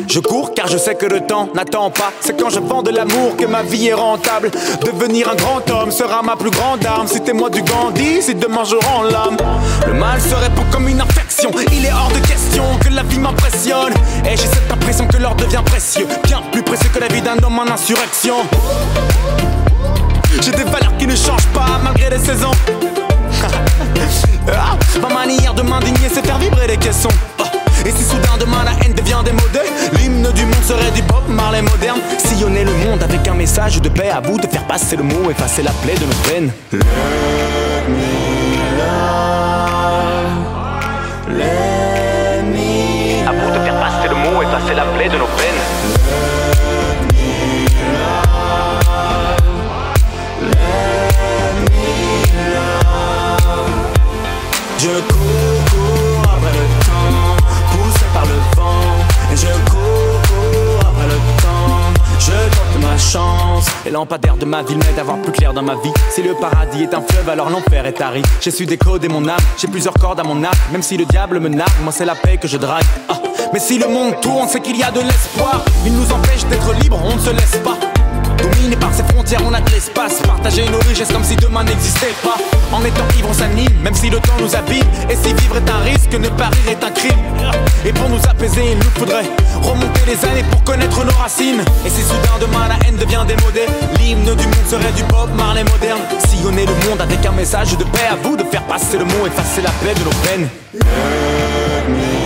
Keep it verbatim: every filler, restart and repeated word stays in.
Je cours car je sais que le temps n'attend pas. C'est quand je vends de l'amour que ma vie est rentable. Devenir un grand homme sera ma plus grande arme. Citez-moi du Gandhi si demain je rends l'âme. Le mal se répand comme une infection. Il est hors de question que la vie m'impressionne. Et j'ai cette impression que l'or devient précieux, bien plus précieux que la vie d'un homme en insurrection. J'ai des valeurs qui ne changent pas malgré les saisons. Ah, ma manière de m'indigner c'est faire vibrer les caissons. Oh. Et si soudain demain la haine devient démodée, l'hymne du monde serait du Bob Marley moderne. Sillonner le monde avec un message de paix, à vous de faire passer le mot, effacer la plaie de nos peines. Let me love, let me à vous de faire passer le mot, effacer la plaie de nos peines. Je cours après le temps, poussé par le vent. Je cours après le temps, je tente ma chance. Les lampadaires de ma ville m'aident à voir plus clair dans ma vie. Si le paradis est un fleuve, alors l'enfer est aride. J'ai su décoder mon âme, j'ai plusieurs cordes à mon arc. Même si le diable me nargue, moi c'est la paix que je drague. Ah. Mais si le monde tourne, c'est qu'il y a de l'espoir. Il nous empêche d'être libres, on ne se laisse pas. Dominé par ses frontières, on a de l'espace. Partager nos richesses comme si demain n'existait pas. En étant ivre, on s'anime, même si le temps nous abîme. Et si vivre est un risque, ne pas rire est un crime. Et pour nous apaiser, il nous faudrait remonter les années pour connaître nos racines. Et si soudain demain la haine devient démodée, l'hymne du monde serait du Bob Marley moderne. Sillonner le monde avec un message de paix, à vous de faire passer le mot, effacer la plaie de nos peines.